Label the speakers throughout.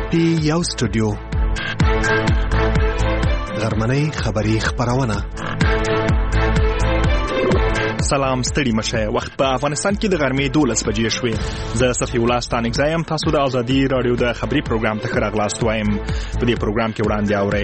Speaker 1: دی یو سټوډیو غرمنۍ خبری خبرونه.
Speaker 2: سلام ستړي مشه. وخت په افغانستان کې د غرمې 12 بجې شوې. زه صفي الله ستانک زایم. تاسو د ازادي رادیو د خبري پروګرام ته راغلاست وایم. په دې پروګرام کې وړاندې اورئ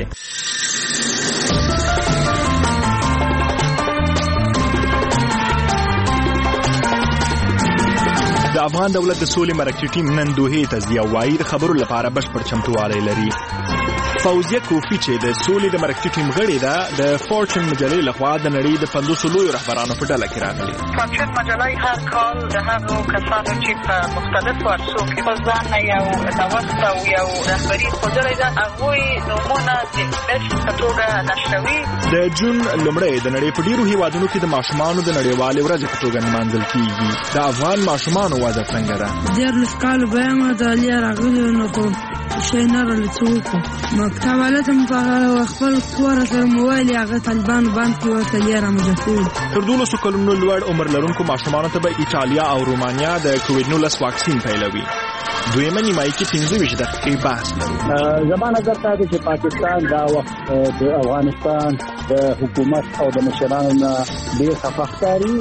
Speaker 2: د افغان دولت د سولې مرکزي ټیم نن دوحې ته ځي او وايي د خبرو لپاره بشپړ چمتووالی لري. فوزیه کوفی چې د سولې د مرکزي ټیم غړې ده د فورچون مجلې لخوا د نړۍ د 500 لویو رهبرانو په ډله کې راغلي.
Speaker 3: فورچون مجله هر کال د هغو کسانو چې په مختلفو عرصو کې په ځان یو نوښت او یو رهبري ښودلې ده هغوی نومونه د لیست په توګه نشروي.
Speaker 2: د جون لومړی د نړۍ په ډیرو هیوادونو کې د ماشومانو د نړیوالې ورځې په توګه نمانځل کیږي. د افغان ماشومانو وضع څنګه ده؟
Speaker 4: ډېر کال به د علي راغلي نو کو شي نه رلڅوکو مکتب ولته په خپل کور سره موبایل هغه طالبان باندې ورته یې مجفول.
Speaker 2: تر 12 کلونو لوړ عمر لرونکو ماشومانو ته به ایټالیا او رومانیا د کووډ-19 واکسین پیلوي. دویمه نیمایي کې 15 دقیقې بحث لرو.
Speaker 5: زمانه درته چې پاکستان دا وخت د افغانستان د حکومت او د مشرانو نه ډېر خفقتاري.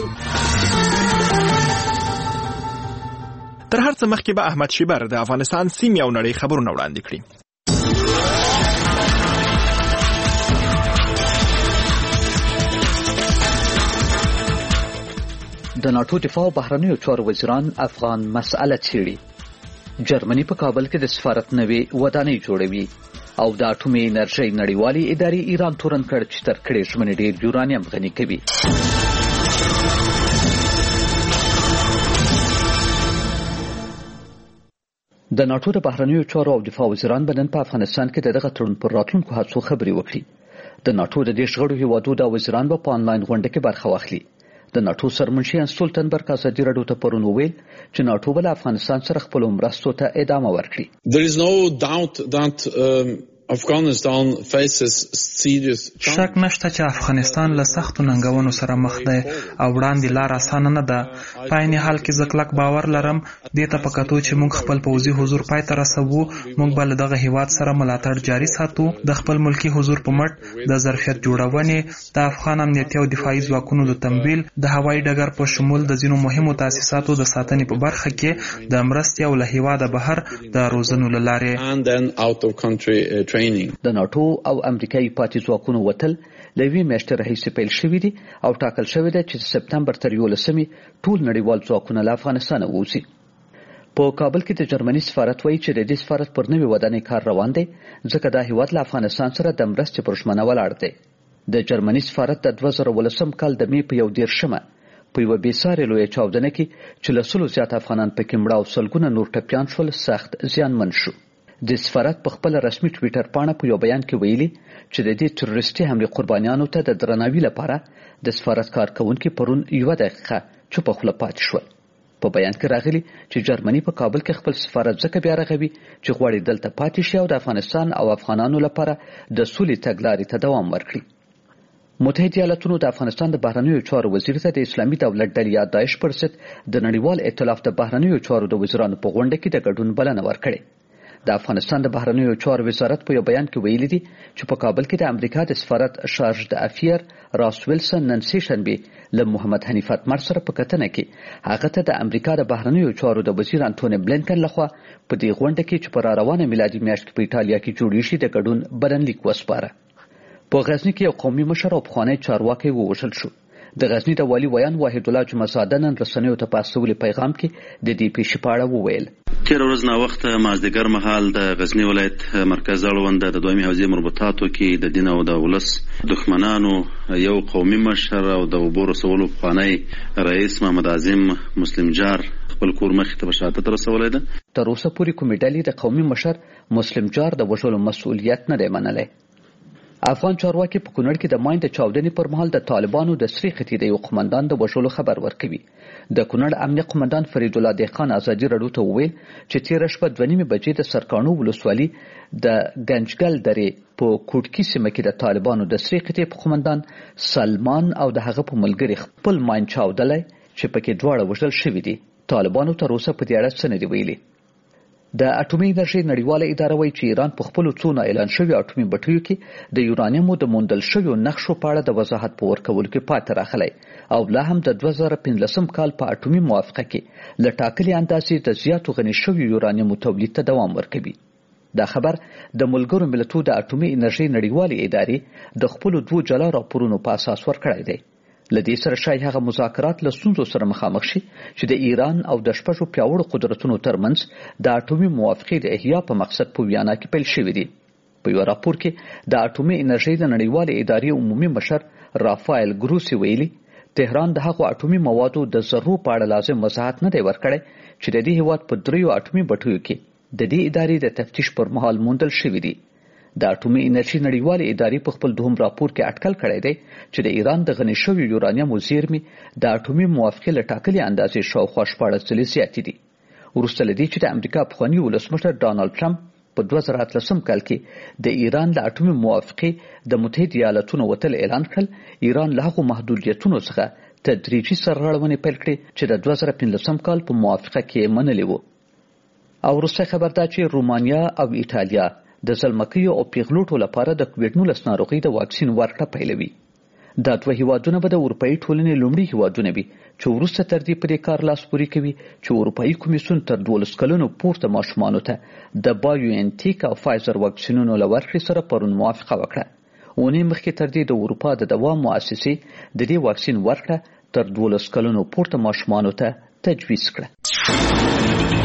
Speaker 2: تر هر څه مخکې به احمد شیبر د افغانستان سیمې او نړۍ خبرونه وړاندې کړي.
Speaker 6: د ناتو دفاع او بهرنیو چارو وزیران افغان مسأله څېړي. جرمني په کابل کې د سفارت نوې ودانۍ جوړوي او د اټومي انرژۍ نړیوالې ادارې ایران تورن کړ چې تر کړې ژمنې ډېر یورانیم غني کوي. د ناتو د بهرنیو چارو او دفاع وزیران به نن په افغانستان کې دغه تړون پر راتلونکو هڅو خبرې وکړي. د ناتو د دې غړو هیوادو د وزیران په آنلاین غونډه کې برخه واخلي. د ناتو سرمنشي انستولتنبرګ ازادي رادیو ته پرون وویل چې ناتو به افغانستان سره خپل مرستو ته ادامه ورکړي.
Speaker 7: There is no doubt that Afghanistan faces serious
Speaker 8: شک نشته چې افغانستان له سختو ننګونو سره مخ دی او وړاندې لار اسانه نه ده. په عین حال کې زه کلک باور لرم دې ته په کتو چې موږ خپل پوځي حضور پای ته رسوو موږ به له دغه هیواد سره ملاتړ جاري ساتو. د خپل ملکی حضور په مټ د ظرفیت جوړونې د افغان امنیتي او دفاعي ځواکونو د تمویل د هوایي ډګر په شمول د ځینو مهمو تاسیساتو د ساتنې په برخه کې د مرستې او له هیواده بهر د روزنو له لارې
Speaker 6: د ناتو او امریکایي پاتې ځواکونو وتل له یوې میاشتې راهیسې پیل شوي دي او ټاکل شوی دی چې سپتمبر تر 11 ټول نړیوال ځواکونه له افغانستانه ووځي. په کابل کې د جرمني سفارت وایي چې د دې سفارت پر نوې ودانۍ کار روان دی ځکه دا هیواد له افغانستان سره د مرستې پر ژمنه ولاړ دی. د جرمني سفارت د 2018 کال د مې په 1 په یوه بېسارې لویه چاودنه کې چې له 100 زیات افغانان پکې مړه او سلګونه نور ټپیان شول سخت زیانمن شو. د سفارت په خپل رسمي ټویټر پاڼه په یو بیان کې ویلي چې د دې تروریستي حملې قربانیانو ته د درناوي لپاره د سفارت کارکونکو پرون 1 دقیقه چوپ خوله پاتې شول. په بیان کې راغلي چې جرمني په کابل کې خپل سفارت ځکه بیا رغوي چې غواړي دلته پاتې شي او د افغانستان او افغانانو لپاره د سولې تګلارې ته دوام ورکړي. متحده ایالاتونو د افغانستان د بهرنیو چارو وزیر ته د اسلامي دولت ډلې یا داعش پر ضد د نړیوال ائتلاف د بهرنیو چارو د وزیرانو په غونډه کې د ګډون بلنه ورکړې. د افغانستان د بهرنیو چارو وزارت په یو بیان کې ویلي دي چې په کابل کې د امریکا د سفارت شارج د افیر راس ویلسن نن سه شنبه له محمد حنیف اتمر سره په کتنه کې هغه ته د امریکا د بهرنیو چارو د وزیر انټونی بلینکن لخوا په دې غونډه کې چې پر روانه میلادي میاشت په ایټالیا کې جوړ شي د ګډون بلنلیک وسپاره. په غزنی کې یو قومي مشر او پخوانی چارواکي ووژل شو. د غزنی د والی ویان واحد الله جمعزاده نن رسنیو ته په استولي پیغام کې د دې پیښې په اړه وویل.
Speaker 9: تیر ورځ نا وخت مازدیګر مهال د غزنی ولایت مرکز اړوند د دویمې حوزې مربوطاتو کې د دین او د ولس دښمنانو یو قومي مشر او د وبور رسولو پخوانی رئیس محمد اعظم مسلم جار خپل کور مخې ته شهادت رسولی ده.
Speaker 6: تر اوسه پورې کومې ډلې د قومي مشر مسلم جار د وژلو مسؤلیت نه دی منلی. افغان چارواکي په کونړ کې د ماین د چاودنې پر مهال د طالبانو د سری خطي د یو قومندان د وژلو خبر ورکوي. د کونړ امنیه قومندان فرید الله دهقان ازادي رادیو ته وویل چې تېره شپه 2:30 بجې د سرکانو ولسوالي د ګنجګل درې په کوټکی سیمه کې د طالبانو د سری خطي قومندان سلمان او د هغه په ملګري خپل ماین چاودلی چې پکې دواړه وژل شوي دي. طالبانو تر اوسه په دې اړه څه نه دي ویلي. د اټومي انرژي نړیواله اداره وایي چې ایران په خپل څو اعلان شوی اټومي بټیو کې د یورانیمو د موندل شویو نقشو په اړه د وضاحت په ورکولو کې پاتې راغلی او لا هم د 2015 کال په اټومي موافقه کې له ټاکلي اندازې د زیاتو غني شویو یورانیمو تولید ته دوام ورکوي. دا خبر د ملګرو ملتونو د اټومي انرژي نړیوالې ادارې د خپل 2 جلا راپورونو په اساس ورکړی دی. لدې سره شای هغه مذاکرات له ستونزو سره مخامخ شي چې د ایران او د شپږو پیاوړو قدرتونو ترمنځ د اټومي موافقې د احیا په مقصد په ویانا کې پیل شوی دی. په یو راپور کې د اټومي انرژي د نړیوالې ادارې عمومي مشر رافائل ګروسی ویلي تهران د هغو اټومي موادو د ذرو په اړه لازم وضاحت نه دی ورکړی چې د دې هیواد په 3 اټومي بټیو کې د دې ادارې د تفتیش پر مهال موندل شوی دی. د اټومي انرژي نړیوالې ادارې په خپل دوهم راپور کې اټکل کړی دی چې د ایران د غني شویو یورانیمو زیرمې د اټومي موافقې له ټاکلي اندازې شاوخوا 14 ځلې زیاتې دي. وروسته له دې چې د امریکا پخواني ولسمشر ډانلډ ټرمپ په 2018 کال کې د ایران له اټومي موافقې د متحده ایالاتونو وتل اعلان کړ، ایران له هغو محدودیتونو څخه تدریجي سرغړونې پیل کړې چې د 2015 کال په موافقه کې منلې وو. او وروسته خبر ده چې رومانیا او ایټالیا د زلمکیو او پیغلوټو لپاره د کووډ-19 ناروغي د واکسین ورکړه پیلوي. دا 2 هیوادونه به د اروپאי ټولنې لومړي هیوادونه وي چې وروسته تر دې پرې کار لاس پورې کوي چې اروپאי کمیسیون تر 12 کلونو پورته ماشومانو ته د بایوانټیک او فایزر واکسینونو لورکړې سره پرون موافقه وکړه. اونې مخکې تر دې د اروپا د دوام مؤسسې د دې واکسین ورکړه تر 12 کلونو پورته ماشومانو ته تجویز کړه.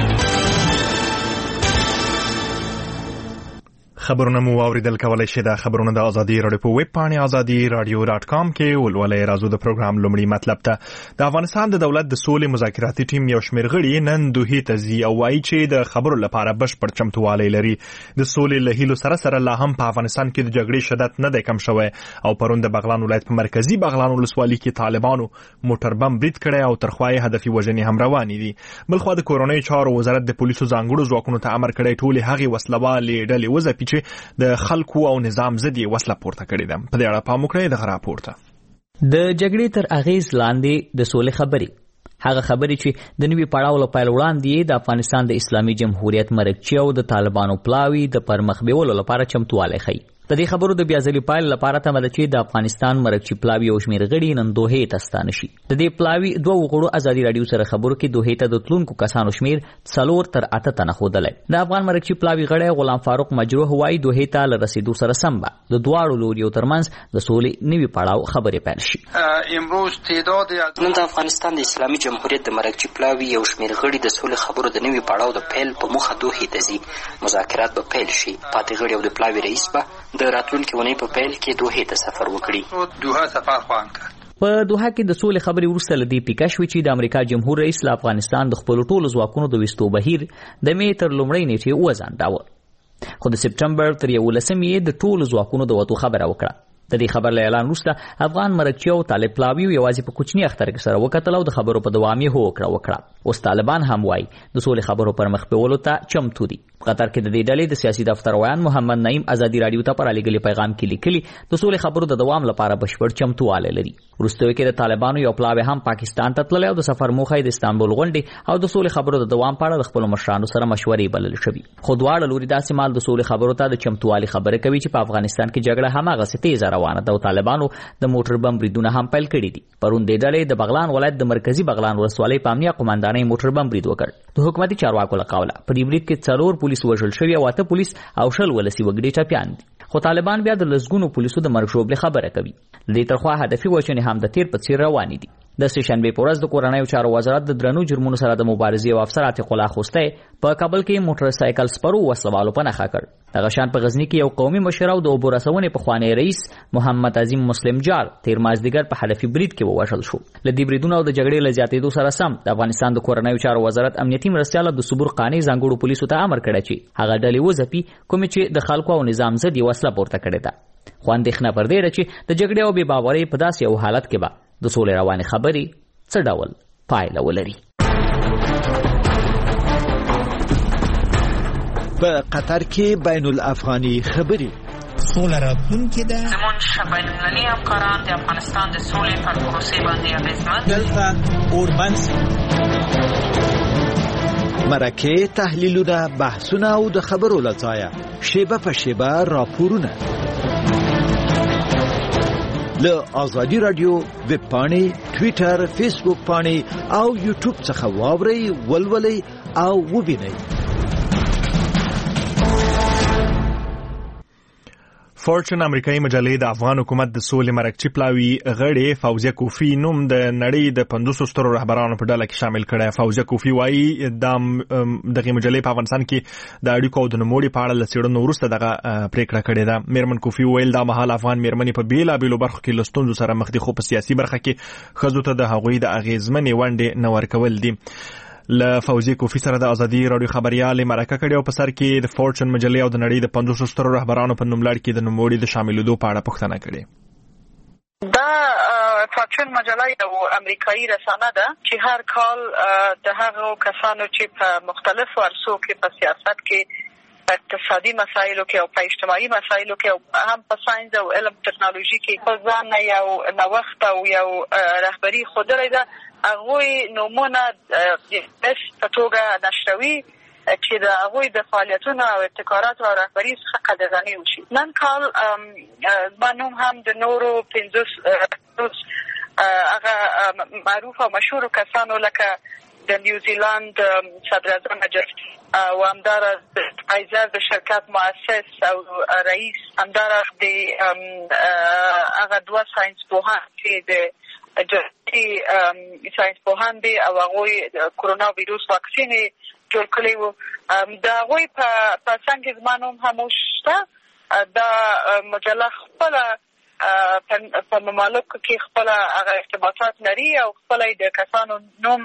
Speaker 2: خبرونه مو اوریدل کولای شئ د خبرونو د ازادي رادیو په ویب پاڼه azadi.radio.com کې ولولئ. راځو د پروګرام لومړی مطلب ته. د افغانستان د دولت د سولې مذاکراتي ټیم یو شمېر غړي نن دوحې ته ځي او وایي چې د خبرو لپاره بشپړ چمتووالی لري. د سولې له هیلو سره لا هم په افغانستان کې د جګړې شدت نه دی کم شوی او پرون د بغلان ولایت په مرکزی بغلان ولسوالۍ کې طالبانو موټر بم برید کړی او ترخوای هدفي وژنې هم روانې دي. بلخوا د کورنۍ چارو وزارت د پولیسو ځانګړو ځواکونو ته امر کړی ټولې هغې وسلوالې ډلې وځپي د خلکو او نظام ضد وسله پورته کړې ده. په دې اړه پام وکړئ د راپور ته.
Speaker 10: د جګړې تر اغیز لاندې د سولې خبرې، هغه خبرې چې د نوي پړاو لپاره وړاندې د افغانستان د اسلامي جمهوریت مرکچي او د طالبانو پلاوي د پرمخ بیولو لپاره چمتوالی ښیي. د دې خبرو د بیا ځلې پایل لپاره تمه ده چې د افغانستان مرکچي پلاوي او شمېر غړي نن دوحې ته ستانه شي. د دې پلاوي 2 غړو ازادي رادیو سره خبرو کې دوحې ته د تلونکو کسانو شمېر 4 تر 8 تنه ښودلی. د افغان مرکچي پلاوي غړی غلام فاروق مجروح وایي دوحې ته له رسیدو سره سم به د دواړو لوریو ترمنځ د سولې نوي پړاو خبرې پیل شي.
Speaker 11: امروز تعداد نن د افغانستان د اسلامي جمهوریت د مرکچي پلاوي یو شمېر غړي د سولې خبرو د نوي پړاو د پیل په موخه دوحې ته ځي. مذاکرات به پیل شي. پاتې غړي او د پلاوي رئیس به د راتلونکي ونې په پیل کې دوحې ته سفر وکړي.
Speaker 10: دوحه سفر خوان کړ. په دوحه کې د سولې خبرې وروسته له دې پیکه شوې چې د امریکا جمهور رئیس له افغانستان د خپلو ټولو ځواکونو د ویستو بهیر د مې تر لومړۍ نیټې وځنډاوه، خو د سپټمبر تر 11 د ټولو ځواکونو د وتو خبره وکړه. د دې خبر له اعلان وروسته افغان مرکچي او طالب پلاوي یوازې په کوچني اختر کې سره وکتل او د خبرو په دوام یې وکړه. اوس طالبان هم وایي د سولې خبرو پر مخ بیولو ته چمتو دي. قطر کې د دې ډلې د سیاسي دفتر ویان محمد نعیم ازادي رادیو ته پر لګلي پیغام کې لیکلي د سولې خبرو د دوام لپاره بشپړ چمتوالی لري. وروسته کې د طالبانو یو پلاوی هم پاکستان ته تللی او د سفر موخه د استانبول غونډې او د سولې خبرو د دوام په اړه د خپلو مشرانو سره مشورې بلل شوي. خو دواړه لوري داسې مال د سولې خبرو ته د چمتووالي خبره کوي چې په افغانستان کې جګړه هماغسې تیزه روانه ده او طالبانو د موټر بم بریدونه هم پیل کړي دي. پرون دې ډلې د بغلان ولایت د مرکزی بغلان ولسوالۍ په امنیه قومندانۍ موټر بم برید وکړ. د حکومتي چارواکو له قوله په دې برید کې 4 پولیس وژل شوي او 8 پولیس او 10 ولسي وګړي ټپیان دي. خو طالبان بیا د لسګونو پولیسو د مرګ ژوبلې خبره کوي. د ترخوا هدفي وژنې هم د تیر په څیر روانې دي. د سشنبه په ورځ د کورنیو چارو وزارت د درنو جرمونو سره د مبارزې او افسر عتیق الله خوسته په کابل کې موټر سایکل سپرو وسلوالو په نخښه کړ. دغه شان په غزنی کې یو قومي مشر او د اوبو رسونې په خوانی رئیس محمد عظیم مسلم جار تیر مازدیګر په هدفي برید کې ووژل شو. له دې بریدونو او د جګړې له زیاتېدو سره سم د افغانستان د کورنیو چارو وزارت امنیتي مرستیال عبدالصبور قانی ځانګړو پولیسو ته امر کړی چې هغه ډلې وځپي کومې چې د خلکو او نظام ضد وسله پورته کړې ده. خو اندېښنه پر دې ده چې د جګړې او بې باورۍ په داسې یو حالت کې به د سولې روانې خبرې څه ډول پایله ولري.
Speaker 12: په قطر کې بین الافغاني خبرې
Speaker 13: سوله راتلونکې ده.
Speaker 3: زمونږ بین المللي همکاران د افغانستان د سولې پر پروسې باندې اغېزمن
Speaker 13: دلته اوربند
Speaker 12: مرکه، تحلیلونه، بحثونه او د خبرو له ځایه شیبه په شیبه راپورونه له آزادي رادیو ویب پاڼې، ټویټر، فیسبوک پاڼې او یوټیوب څخه واورئ، ولولئ او ووینئ.
Speaker 2: فورچن امریکایي مجلې د افغان حکومت د سولې مرکچی پلاوي غړې فوزیه کوفی نوم د نړۍ د 500 سترو رهبرانو په ډله کې شامل کړي. فوزیه کوفی وایي دغه مجلې په افغانستان کې د اړیکو او د نوموړي په اړه لڅېړنو وروسته دغه پریکړه کړې ده. میرمن کوفی ویل دا مهال افغان میرمنې په بیلابیلو برخو کې له ستونزو سره مخ دي، خو په سیاسي برخه کې ښځو ته د هغوی د اغیزمنې ونډې نه ورکول دي. له فوزي کوفی سره د ازادي رادیو خبريال مرکه کړي او په سر کې د فورچن مجلې او د نړۍ د 500 سترو رهبرانو په نوملړ کې د نوموړي د شاملېدو په اړه پوښتنه کړې.
Speaker 3: دا فورچن مجله یو امریکایي رسانه ده چې هر کال د هغو کسانو چې په مختلفو عرصو کې په سیاست کې، اقتصادي مسایلو کې او په اجتماعي مسایلو کې او هم په ساينس او علم ټکنالوژي کې په ځان یو نوښت او یو رهبري ښودلې ده. هغوی نومونه بس په توګه نشروي چې د هغوی د فعالیتونو او ابتکاراتو او رهبري څخه قدرداني وشي. نن کال زما نوم هم د نورو 50 هغه معروف او مشهورو کسانو لکه د نیوزیلند صدراعظم او همدارس د فایزر د شرکت مؤسس او رئیس، همدارس د هغه دوه ساينس پوهان چې د جدي ساينس پوهان دي او هغوی کرونا ویروس واکسین جوړ کړی وو. دا هغوی په څنګ کې زما نوم هم شته. دا مجله خپله په ممالکو کې خپله هغه ارتباطات لري او خپله د کسانو نوم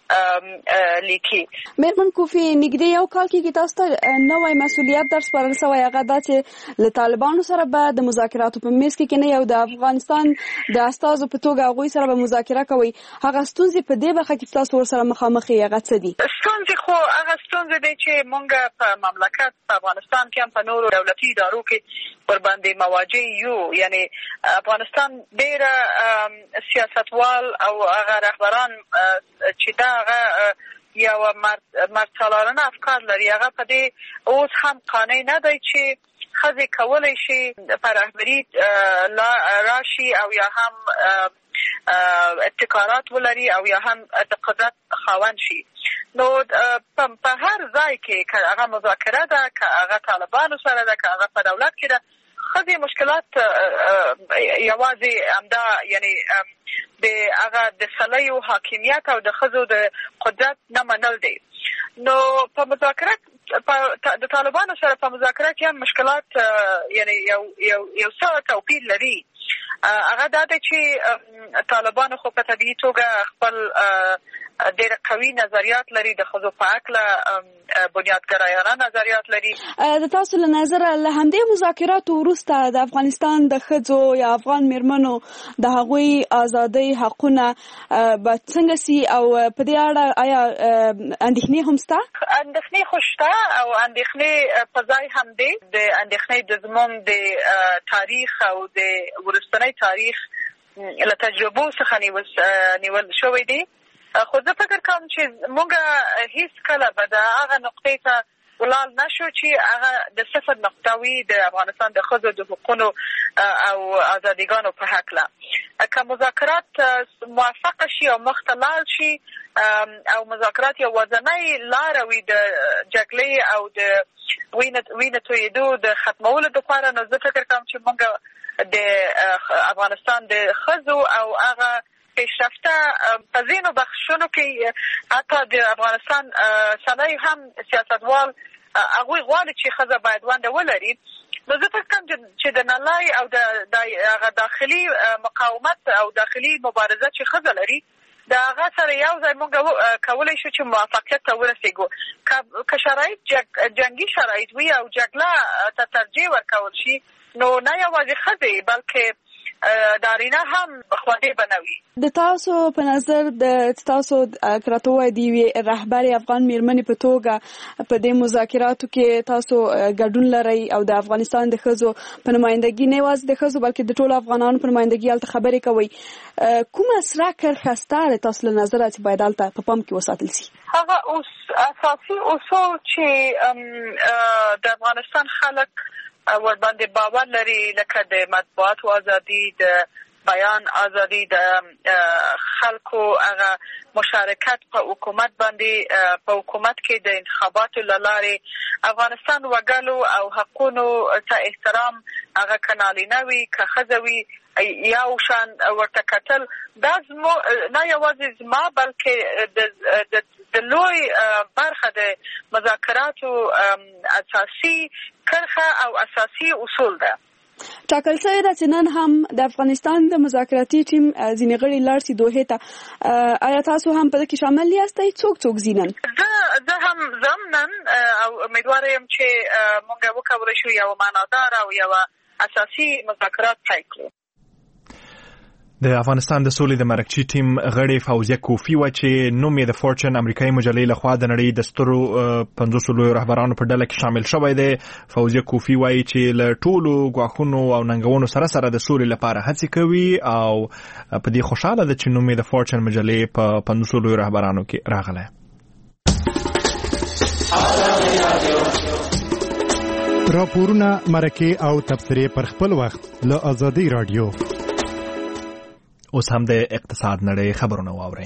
Speaker 3: لیکي.
Speaker 14: میرمن کوفی، نږدې یو کال کې تاسو ته نوی مسؤلیت در سپارل شوی، هغه دا چې له طالبانو سره به د مذاکراتو په میز کې نه یو د افغانستان د استازو په توګه هغوی سره به مذاکره کوي. هغه ستونزې په دې برخه کې تاسو ورسره مخامخ یې، هغه څه دي؟
Speaker 3: ستونزې خو هغه ستونزې دي چې موږ په مملکت په افغانستان کې هم په نورو دولتي ادارو کې ورباندې مواجه یو. یعنی افغانستان ډېره سیاستوال او هغه رهبران چې دا هغه یو مرتلارانه افکار لري، هغه په دې اوس هم قانع نه دی چې ښځې کولی شي په رهبري راشي او یا هم ابتکارات ولري او یا هم د قدرت خاوند شي. نو په هر ځای کې که هغه مذاکره ده، که هغه طالبانو سره ده، که هغه په دولت کې ده، ښځې مشکلات یوازې همدا یعنی د هغه د سلیو حاکمیت او د ښځو د قدرت نه منل دی. نو په مذاکرات د طالبانو سره په مذاکره کې هم مشکلات یعنی یو څه توپیر لري. هغه دا دی چې طالبانو خو په طبیعي توګه خپل ډېر قوي نظریات لري، د ښځو په هکله بنیادګرایانه نظریات لري.
Speaker 14: د تاسو له نظره له همدې مذاکراتو وروسته د افغانستان د ښځو یا افغان میرمنو د هغوی ازادۍ حقونه به څنګه سي او په دې اړه آیا اندېښنې هم شته؟
Speaker 3: اندېښنې خو شته او اندېښنې په ځای هم دي. د اندېښنې د زموږ د تاریخ او د وروستنی تاریخ له تجربو څخه نیول شوی دی. خو زه فکر کوم چې موږ هیڅ کله به د هغه نقطې ته ولاړ نشو چې هغه د صفر نقطه وي د افغانستان د ښځو د حقونو او ازادیګانو په هکله. که مذاکرات موفقه شي او مخته لاړ شي او مذاکرات یوازینۍ لاره وي د جګړې او د وینې تویېدو د ختمولو دپاره، نو زه فکر کوم چې موږ د افغانستان د ښځو او هغه پیشرفته په ځینو بخشونو کې حتی د افغانستان سړی هم سیاستوال هغوی غواړي چې ښځه باید ونډه ولري. نو زه فکر کوم چې د نړۍ او د هغه داخلي مقاومت او داخلي مبارزه چې ښځه لري، د هغه سره یو ځای موږ کولی شو چې موفقیت ته ورسېږو. که شرایط جنګي شرایط وي او جګړه ته ترجیح ورکول شي، نو نه یوازې ښځې بلکې دارینه هم خوندې بنوي.
Speaker 14: د تاسو په نظر د تاسو کراتو دی رهبر افغان میرمنې په توګه په دې مذاکراتو کې تاسو ګډون لرئ او د افغانستان د ښځو په نمائندګي نه یوازې د ښځو بلکې د ټولو افغانانو په نمائندګي هلته خبرې کوئ. کومه سره کرښه سته د تاسو له نظره چې باید هلته په پام کې وساتل شي؟
Speaker 3: هغه اساسي اصول چې د افغانستان خلک ور باندې باور لري، لکه د مطبوعاتو ازادي، د بیان ازادي، د خلکو هغه مشارکت په حکومت باندې، په حکومت کې د انتخاباتو لارې افغانستان وګړو او حقوقو ته احترام، هغه کنالینه وي که ښځه وي یو شان ورته کتل. دا نه یوازې زما بلکې د لوی برخه د مذاکراتو اساسي کرښه او اساسي اصول ده.
Speaker 14: ټاکل شوی ده چې نن هم د افغانستان د مذاکراتي ټیم ځینې غړي لاړ شي دوحې ته. آیا تاسو هم په دې کې شامل یاستئ؟ څوک ځینن؟
Speaker 3: زه هم ضمناً او امیدواره یم چې موږ وکولی شو یو معنادار او یو اساسي مذاکرات پیل کړو.
Speaker 2: د افغانستان د سولې د مرکچي ټیم غړي فوزیه کوفی و چې نوم یې د فورچن امریکایي مجلې لخوا د نړۍ د سترو 500 لویو رهبرانو په ډله کې شامل شوی دی. فوزیه کوفی وایي چې له ټولو ګواښونو او ننګونو سره د سولې لپاره هڅې کوي او په دې خوشاله ده چې نوم یې د فورچن مجلې په 500 لویو رهبرانو کې راغلی.
Speaker 1: راپورونه، مرکې او تبصرې پر خپل وخت له آزادي رادیو.
Speaker 2: اوس هم د اقتصاد نړۍ خبرونه واورئ.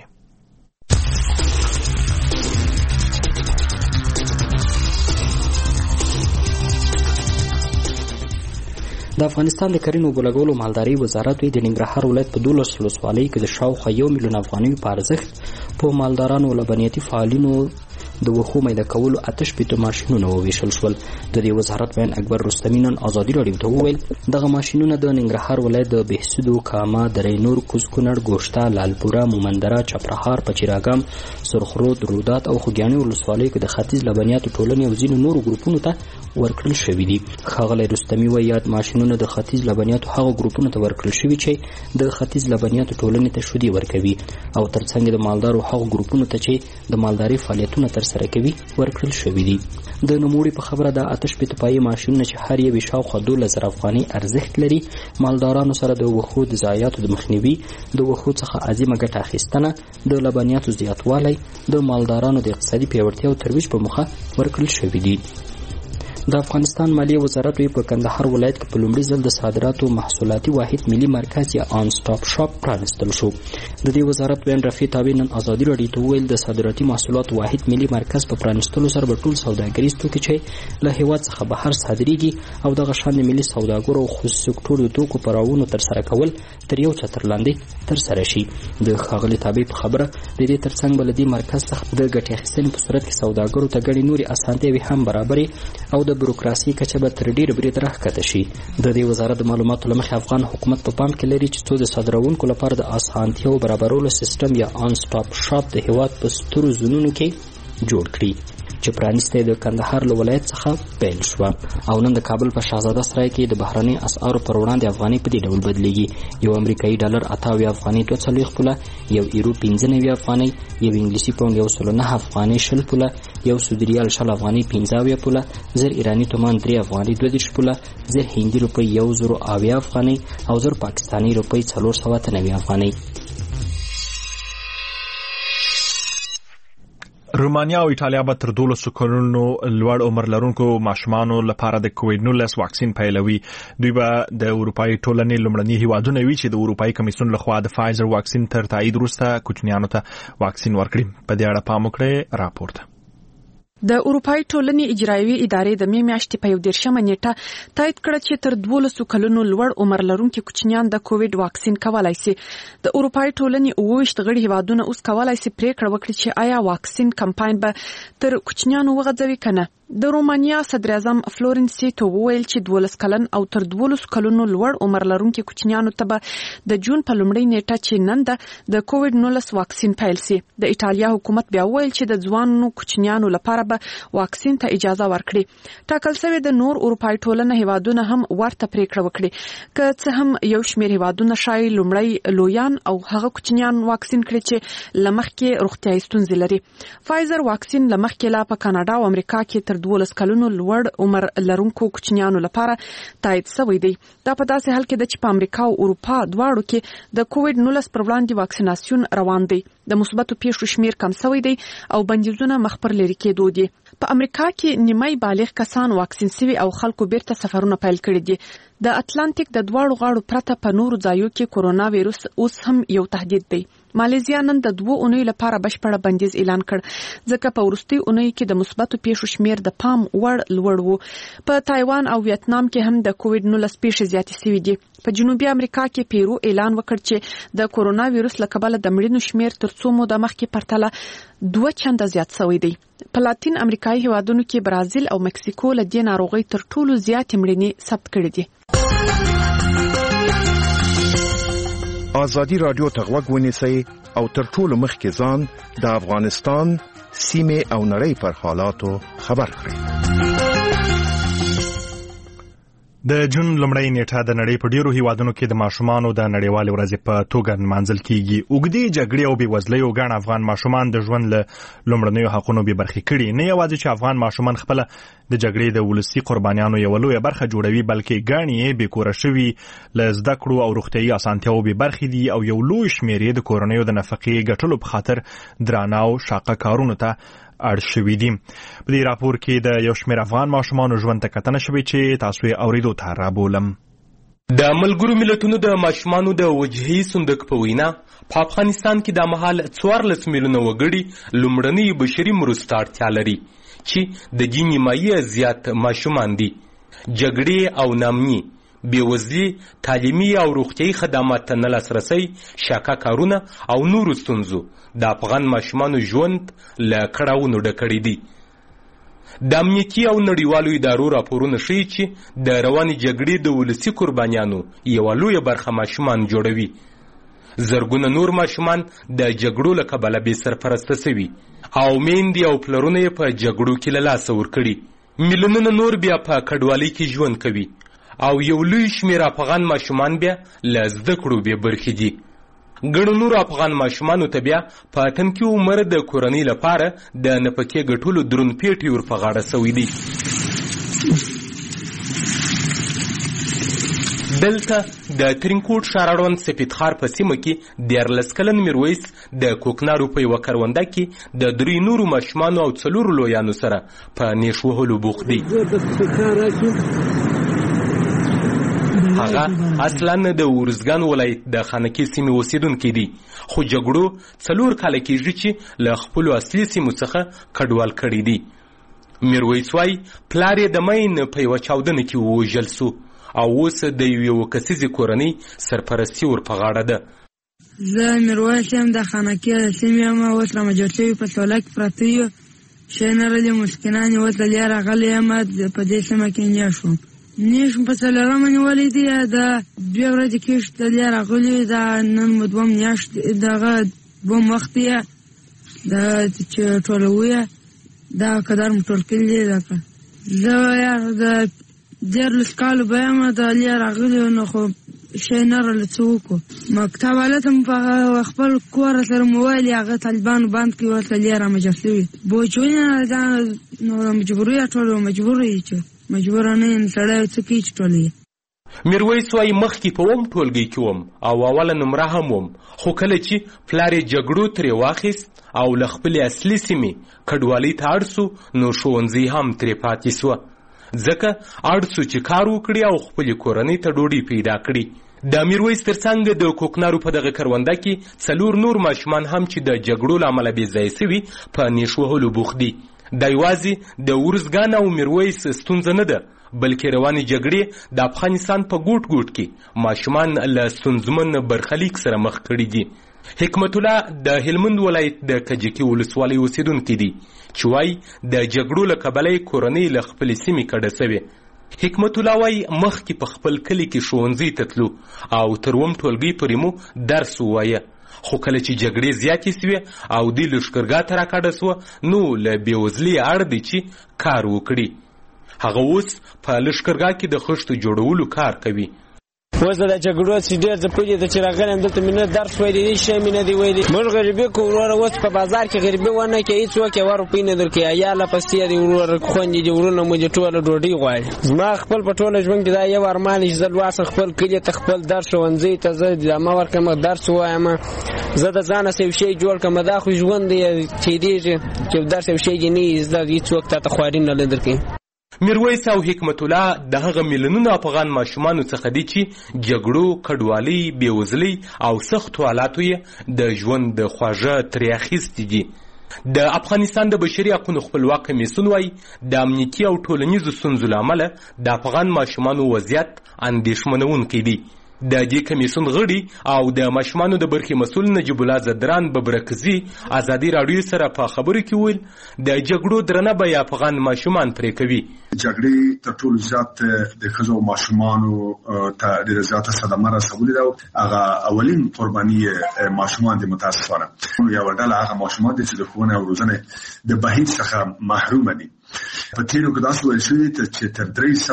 Speaker 11: د افغانستان د کرنې اوبو لګولو مالدارۍ وزارت د ننګرهار ولایت په 12 ولسوالیو کې د شاوخوا 1 میلیون افغانیو په ارزښت په مالدارانو او لبنیاتي فعالینو د وښو میده کولو 8 ماشینونه وویشل شول. د دې وزارت بیان اکبر رستمی نن آزادي راډیو ته وویل دغه ماشینونه د ننګرهار ولایت د بهسودو، کاما، درې نور، کوز کونړ، ګوشته، لالپوره، مومندره، چپرهار، پچیراګام، سرخرود، رودات او خوږیاڼي ولسوالیو کې د ختیځ لبنیاتو ټولنې او ځینو نورو ګروپونو ته ورکړل شوي دي. ښاغلی رستمی وایي یاد ماشینونه د ختیځ لبنیاتو هغو ګروپونو ته ورکړل شوي چې د ختیځ لبنیاتو ټولنې ته شودې ورکوي او ترڅنګ د مالدارو هغو ګروپونو ته چې د مالدارۍ فعالیتونه ترسره کوي ورکړل شوي دي. د نوموړي په خبره د 8 پایي ماشینونه چې هر یو شاوخوا 12,000 افغانۍ ارزښت لري مالدارانو سره د وښو د ضایعاتو د مخنیوي، د وښو څخه عظیمه ګټه اخیستنه، د لبنیاتو زیاتوالی، د مالدارانو د اقتصادي پیاوړتیا او ترویج په موخه ورکړل شوي دي. د افغانستان مالیه وزارت په کندهار ولایت کې په لومړي ځل د صادراتو محصولاتي واحد ملي مرکز یا آن سټاپ شاپ پرانستل شو. د دې وزارت بیان رفیع تابع نن آزادي راډیو ته وویل د صادراتي محصولاتو واحد ملي مرکز په پرانستلو سره به ټول سوداګریز توکي چې له هیواد څخه بهر صادریږي او دغه شان د ملي سوداګرو او خصوصي سکتور د توکو پراوونو ترسره کول تر یو چتر لاندې ترسره شي. د ښاغلي تابع په خبره د دې ترڅنګ به له دې مرکز څخه د ګټې اخیستنې په صورت کې سوداګرو ته ګڼې نورې اسانتیاوې هم برابرې او د بروکراسي کچه به تر ډیره برید راښکته شي. د دې وزارت د معلوماتو له مخې افغان حکومت په پام کې لري چې څو د صادروونکو لپاره د اسانتیاو برابرولو سیستم یا آن سټاپ شاپ د هیواد په سترو زونونو کې جوړ کړي چې پرانیسته د کندهار له ولایت څخه پیل شو او نن د کابل په شاهزاده سرای کې د بهرنۍ اسعارو پر وړاندې افغانۍ په دې ډول بدلیږي. یو امریکایي ډالر 88 افغانۍ 240 پوله، یو یورو 95 افغانۍ، یو انګلیسي پاوند 109 افغانۍ 20 پوله، یو سعودي ریال 60 افغانۍ 15 پوله، زر ایرانی تومان 3 افغانۍ 22 پوله، زر هندي روپۍ 1080 افغانۍ او زر پاکستاني روپۍ 490 افغانۍ.
Speaker 2: رومانیا او ایټالیا به تر 12 کلونو لوړ عمر لرونکو ماشومانو لپاره د کووډ-19 واکسین پیلوي. دوی به د اروپאי ټولنې لومړني هیوادونه وي چې د اروپאי کمیسیون لخوا د فایزر واکسین تر تایید وروسته کوچنیانو ته واکسین ورکړي. په دې اړه پام وکړئ راپورته.
Speaker 15: د اروپאי ټولنې اجرایوي ادارې د می میاشتې په 11 نیټه تایید کړ چې تر 12 کلونو لوړ عمر لرونکو کوچنیان د کووډ واکسین کولای شي. د اروپאי ټولنې 28 غړي هیوادونه اوس کولای شي پریکړه وکړي چې آیا واکسین کمپاین به تر کوچنیانو وغځوي کنه. د رومانیا صدر اعظم فلورنسي تو ویل چې 12 کلن او تر 12 کلونو لوړ عمر لرونکو کوچنیانو ته به د جون په لومړۍ نیټه چې نن د کووډ-19 واکسین پیل شي. د ایټالیا حکومت بیا ویل چې د ځوانو کوچنیانو لپاره به واکسین ته اجازه ورکړي. ټاکل شوی د نور اروپאי ټولنه هیوادونه هم ورته پریکړه وکړي. که څه هم یو شمېر هیوادونه شای لومړی لویان او هغه کوچنیان واکسین کړي چې لمخکې روغتیايي ستونزې لري. فایزر واکسین لمخکې لا په کاناډا او امریکا کې تر 12 کلونو لوړ عمر لرونکو کوچنیانو لپاره تایید شوی دی. دا په داسې حال کې ده چې په امریکا او اروپا دواړو کې د کووډ 19 پر وړاندې واکسیناسیون روان دی. د مثبتو پیښو شمیر کم شوی دی او بندیزونه مخ پر لري کېدو دي. په امریکا کې نیمای بالغ کسان واکسین شوي او خلکو بیرته سفرونه پیل کړي دي. د اتلانتیک د دواړو غاړو پرته په نورو ځایو کې کورونا وایروس اوس هم یو تهدید دی. مالیزیا نن د 2 اونیو لپاره بشپړه بندیز اعلان کړ ځکه په وروستي اونۍ کې د مثبتو پیښو شمیر د پام وړ لوړ وو. په تایوان او ویتنام کې هم د کووډ 19 پیښې زیاتې شوې دي. په جنوبي امریکا کې پیرو اعلان وکړ چې د کورونا وایروس له کبله د مړینو شمیر تر څو موده مخکې پرتله 2 چنده زیات شوی دی. په لاتین امریکایي هیوادونو کې برازیل او مکسیکو له دې ناروغۍ تر ټولو زیاتې مړینې ثبت کړې دي.
Speaker 1: آزادی رادیو ته غوږ ونیسئ او تر ټولو مخکې ځان د افغانستان سیمې او نړۍ پر حالاتو خبر کړئ.
Speaker 2: د جون لومړۍ نیټه د نړۍ په ډیرو هیوادونو کې د ماشومانو د نړیوالې ورځې په توګه نمانځل کیږي. اوږدې جګړې او بېوزلۍ او ګڼ افغان ماشومان د ژوند له لومړنیو حقونو بې برخې کړي. نه یوازې چې افغان ماشومان خپله د جګړې د ولسي قربانیانو یوه لویه برخه جوړوي، بلکې ګڼ یې بېکوره شوي، له زده کړو او روغتیایي اسانتیاوو بې برخې دي او یو لوی شمېر یې د کورنیو د نفقې ګټلو په خاطر درانه او شاقه کارونو ته اړ شوي دي. په دې راپور کې د یو شمېر افغان ماشومانو ژوند ته کتنه شوې چې تاسو یې اورېدو ته رابولم.
Speaker 16: د ملګرو ملتونو د ماشومانو د وجهي صندوق په وینا په افغانستان کې د مهال 14 میلیونه وګړي لومړنۍ بشري مرستو اړتیا لري چې د دې نیمایي زیات ماشومان دي. جګړې او نامني، بېوزلي، تعلیمي او روغتیایي خدمات ته نه لاسرسی، شاقه کارونه او نورو ستونزو د افغان ماشومانو ژوند له کړاوونو ډک کړی دي. د امنیتي او نړیوالو ادارو راپورونه ښیي چې د روانې جګړې د ولسي قربانیانو یوه لویه برخه ماشومان جوړوي. زرګونه نور ماشومان د جګړو له کبله بې سرپرسته شوي او میندې او پلرونه یې په جګړو کې له لاسه ورکړي. میلیونونه نور بیا په کډوالۍ کې ژوند کوي او یو لوی شمېر افغان ماشومان بیا له زده کړو بې برخې دي. ګڼو نورو افغان ماشومانو ته بیا په تنکي عمر د کورنۍ لپاره د نفقې ګټلو دروند پیټی ور په غاړه سوی دی. دلته د ترینکوټ ښاراړوند سپیدخار په سیمه کې 14 کلن میرویس د کوکنارو په یوه کرونده کې د 3 نورو ماشومانو او 4 لویانو سره په نیش وهلو بوخت دی. هغه اصلا د ورزګان ولایت د خانکي سیمې اوسیدونکي دي، خو جګړو 4 کاله کېږي چې له خپلو اصلي سیمو څخه کډوال کړي دي. میرویس وایي پلار یې د مین په یوه چاودنه کې ووژل سو او اوس د یوې کسیزې کورنۍ سرپرستي ور په غاړه ده.
Speaker 4: زه میرویس یم، د خانکي سیمې یم. اوس رامجر شوي په سوله کې پراته یو شی نه رلي مسکینان یې اوس دلیا راغلی یم. په دې سیمه کې نیشم په څلورمه نیولې دي. د 2 ورځې کې دلیا راغلي، دا نن مو 2 میاشتې دغه 2 وخت یې چې ټولوو یې دا قدر مو ټول کړي دي. زه یار د 14 کالو به یم، دلیا راغلي نو خو شی نه رله څه وکړو. مکتب هلته م په خپل کور سره موبایل یې هغه طالبانو بند کړي، ورته دلیا رامجر شوي بوچونه دا نو مجبوري ټول مجبور یې چې مجبور نه یم سړی څه کوي چې ټول یې.
Speaker 16: میرویس وایي مخکې په اوم ټولګي کې وم او اوله نمره هم وم، خو کله چې پلار یې جګړو ترې واخیست او له خپلې اصلي سیمې کډوالۍ ته اړ سو نو ښوونځی هم ترې پاتې سوه، ځکه اړ سو چې کار وکړي او خپلې کورنۍ ته ډوډۍ پیدا کړي. د میرویس ترڅنګ د کوکنارو په دغه کرونده کې 4 نور ماشومان هم چې د جګړو له امله بې ځایه سوي په نیش وهلو بوخت دي. دا یوازې د ورزګان او میرویس ستونزه نه ده، بلکې روانې جګړې د افغانستان په ګوټ ګوټ کې ماشومان له ستونزمن برخلیک سره مخ کړي دي. حکمت الله د هلمند ولایت د کجکي ولسوالۍ اوسیدونکی دی چې وایي د جګړو له کبله یې کورنۍ له خپلې سیمې کډه سوې. حکمت الله وایي مخکې په خپل کلي کې ښوونځي ته تلو او تر 2 ټولګۍ پورې مو درس ووایه، خو کله چې جګړې زیاتې سوې او دوی لښکرګاه ته راکډه سوه نو له بېوزلۍ اړ دی چې کار وکړي. هغه اوس په لښکرګاه کې د خښتو جوړولو کار کوي.
Speaker 17: اوس د جګړو چې ډېر د پوهې د چې راغلم دلته مې نه درس ویلی هېڅ شی مې نه دی ویلي موږ غریبي کوو وروره اوس په بازار کې غریبي ونه کوي هېڅوک یوه روپۍ نه درکوي عیال پسې دي وروره خویندې دي ورونه مو دي ټوله ډوډۍ غواړي زما خپل په ټوله ژوند کې دا یو ارمان چې زه لواسم خپل کلي ته خپل درس ښوونځي ته زه ادامه ورکړم درس ووایم زه د ځانه څه یو شی جوړ کړم دا خو ژوند دی تېرېږي چې درس یو شی نه وي زده هېڅوک تا ته خواري نه درکوي
Speaker 16: میرویس او حکمت الله د هغه میلیونونو افغان ماشومانو څخه دي چې جګړو، کډوالۍ، بېوزلۍ او سختو حالاتو یې د ژوند د خواږه ترې اخیستي دي. د افغانستان د بشري حقوقو خپلواک کمیسیون وايي د امنیتي او ټولنیزو ستونزو له امله د افغان ماشومانو وضعیت اندېښمنونکی دی. د دې کمیسیون غړي او د ماشومانو د برخې مسؤل نجیب الله زدران ببرکزي ازادي راډیو سره په خبرو کې ویل د جګړو درنه به افغان ماشومان پرې کوي.
Speaker 18: جګړې تر ټولو زیات د ښځو ماشومانو ته ډېره زیاته صدمه رسولې ده. هغه اولین قرباني ماشومان دي متاسفانه یوه ډله هغه ماشومان دي چې د ښوونې او روزنې د بهیر څخه محرومه دي. په تېرو کې داسې ویل شوي چې تر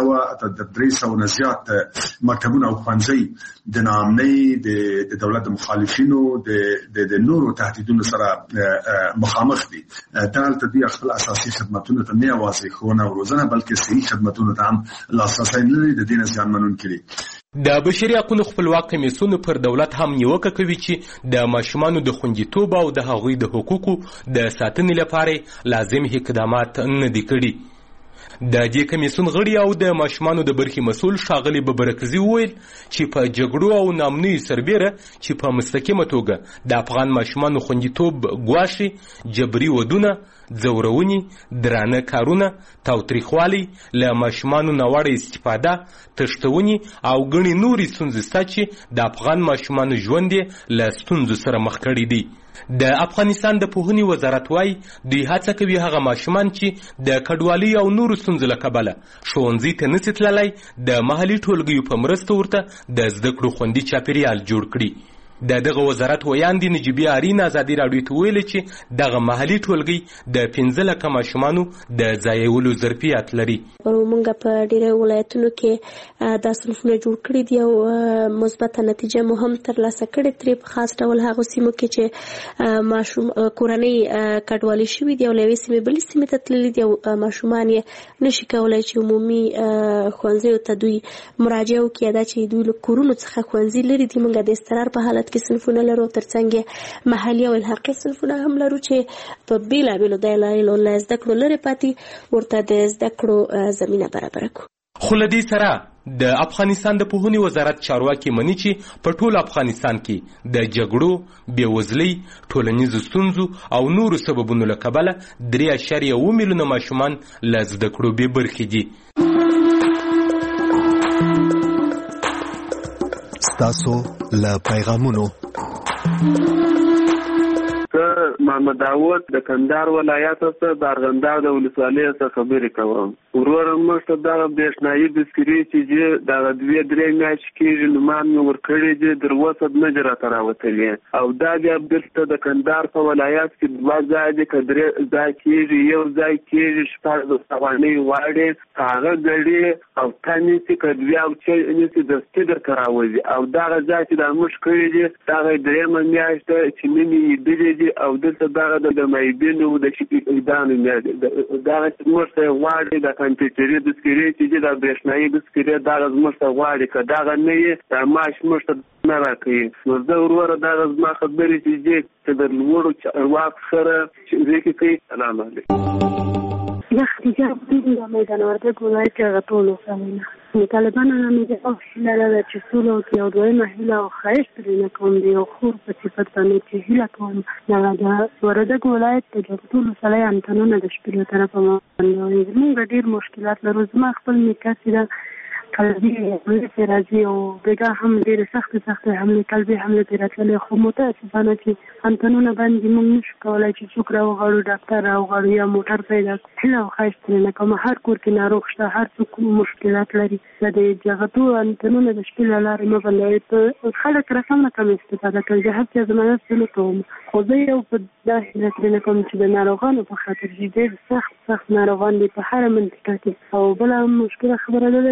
Speaker 18: 300 نه زیات مکتبونه او ښوونځي د ناامنۍ د دولت د مخالفینو د نورو تهدیدونو سره مخامخ دي. دلته دوی خپل اساسي خدمتونو ته نه یوازې ښوونه او روزنه بلکې صحي خدمتونو ته هم لاسرسی نه لري. د دې نه زیانمنونکي دي.
Speaker 16: د بشري حقوقو خپلواک کمیسیون پر دولت هم نیوکه کوي چې د ماشومانو د خوندیتوب او د هغوی د حقوقو د ساتنې لپاره لازم اقدامات نه دي کړي. د دې کمیسیون غړي او د ماشومانو د برخې مسؤل ښاغلي ببرکزي وویل چې په جګړو او ناامنیو سربیره چې په مستقیمه توګه د افغان ماشومانو خوندیتوب ګواښي، جبري ودونه، ځورونې، درانه کارونه، تاوتریخوالی، له ماشومانو ناوړه استفاده، تښتونې او ګڼې نورې ستونزې شته چې د افغان ماشومانو ژوند یې له ستونزو سره مخ کړی دی. د افغانستان د پوهنې وزارت وايي دوی هڅه کوي هغه ماشومان چې د کډوالۍ او نورو ستونزو له کبله ښوونځي ته نشي تللی د محلي ټولګیو په مرسته ورته د زده کړو خوندي چاپیریال جوړ کړي. د دغه وزارت ویاندې نجیبې آرین ازادي راډیو ته ویلي چې دغه محلي ټولګي د 15 لکه ماشومانو د ځایولو ظرفیت لري.
Speaker 19: موږ په ډېرو ولایتونو کې دا صنفونه جوړ کړي دي او مثبته نتیجه مو هم ترلاسه کړې ترې په خاص ډول هغو سیمو کې چې ماشوم کورنۍ کډوالي شوي دي او له یوې سیمې بلې سیمې ته تللي دي او ماشومان یې نشي کولی چې عمومي ښوونځیو ته دوی مراجعه وکړي. دا چې دوی له کورونو څخه ښوونځي لري دي موږ د اضطرار په حالت کې صنفونه لرو ترڅنګ محلي او الحاقي صنفونه هم لرو چې په بیلابیلو دلایلو له زده کړو لرې پاتې ورته د زده کړو زمینه برابره کړو.
Speaker 16: خو له دې سره د افغانستان د پوهنې وزارت چارواکي مني چې په ټول افغانستان کې د جګړو، بېوزلۍ، ټولنیزو ستونزو او نورو سببونو له کبله 3.7 میلیونه ماشومان له زده کړو بې برخې دي.
Speaker 20: ستاسو له پیغامونو
Speaker 21: محمد داود د کندهار ولایت څخه د ارغنداب د ولسوالۍ څخه خبرې کوم. وروره موږ ته دغه برېښنایي بسکري چې دغه 2-3 میاشتې کېږي نومان مې ورکړي دي در اوسه نه دي راته راوتلي او دا بیا بېرته د کندهار په ولایت کې 2 ځای دي که 3 ځای کېږي یو ځای کېږي 14 افغانۍ واړې هغه ګړې او تا نیسي که 2 او چې نیسي دستي درته راوځي او دغه ځای چې دا موږ کړي دي دغه 3مه میاشت ده چې مې لیدلي دي او دلته دغه د مایبینو د شیدانو دغه چې موږ ته غواړي د کمپیوټري بسکري چې د برېښنایي بسکري دغه موږ ته غواړي که دغه نه یې دا معاش موږ ته نه راکوي. نو زه وروره دغه زما خبرې چې د لوړو چارواکو سره چې کوي. سلام علیکم.
Speaker 22: زه خدیجه د میدان وردګ ولایت هغه ټولو سمینه د طالبانو نه مې د هیله ده چې سوله وکړي او دویمه هیله او ښایست ترې نه کوم د یو خور په صفت باندې چې هیله کوم دغه د وردګ ولایت د ټولو سړی انتنونه د شپې له طرفه باندې زموږ ډېر مشکلات لرو. زما خپل نیکه چې ده قلبي حملې راځي او بېګا هم ډېرې سختې حملې قلبي حملې پرې راتللې خو متاسفانه چې انتنونه باندې موږ نشو کولی چې څوک راوغواړو ډاکټر راوغواړو یا موټر پیدا کړو. هیله او ښایست ترې نه کوم. هر کور کې ناروغ شته، هر څوک مشکلات لري. د جغتو انتنونه د شپې له لارې مه بندوئ. خلک رقم نه کم استفاده کوي. د هر چا ضمانت زه نه کوم خو زه یو په دا هیله ترې نه کوم چې د ناروغانو په خاطر چې ډېر سخت ناروغان دي په هره منطقه کې. او بله مشکله خبره دا ده چې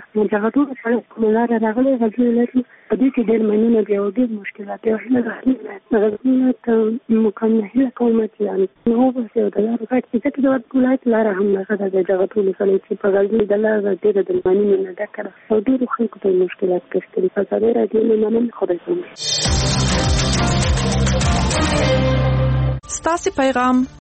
Speaker 22: دغه ټول سره کومه لار راغلي غوښتل لري په دې کې ډېر مینونه دی او ډېر مشکلات او هله راغلي ته مکمله کومه چې نو په څه د لار کټ چې د ولایت لار هم نه غدا دغه ټول سره چې په غوښتل د لار ډېر د مینونه نه ډکره او ډېر خلکو ته مشکلات کړي په ځای راځي نو نن خدای ستاسو
Speaker 15: پیغام